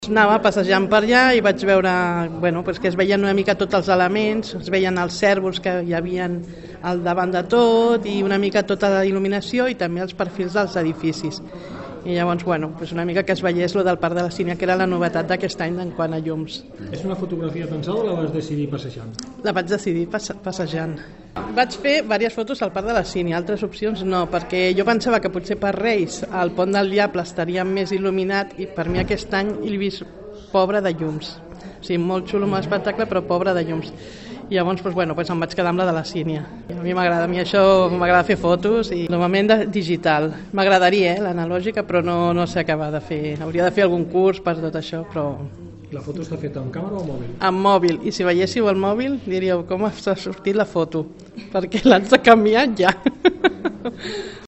Anava passejant per allà i vaig veure que es veien una mica tots els elements, es veien els cèrvols que hi havia al davant de tot i una mica tota la il·luminació i també els perfils dels edificis. I llavors, una mica que es veiés lo del Parc de la Sínia, que era la novetat d'aquest any en quant a llums. És una fotografia pensada o la vas decidir passejant? La vaig decidir passejant. Vaig fer diverses fotos al Parc de la Sínia, altres opcions no, perquè jo pensava que potser per Reis el Pont del Diable estaria més il·luminat i per mi aquest any l'he vist pobre de llums. O sigui, molt xulo, molt espectacle, però pobre de llums. I llavors em vaig quedar amb la de la Sínia. A mi m'agrada fer fotos i normalment digital. M'agradaria, l'analògica, però no sé acabar de fer. Hauria de fer algun curs per tot això, però... La foto està feta amb càmera o mòbil? Amb mòbil, i si veiéssiu el mòbil diríeu com ha sortit la foto, perquè l'haig de canviar ja.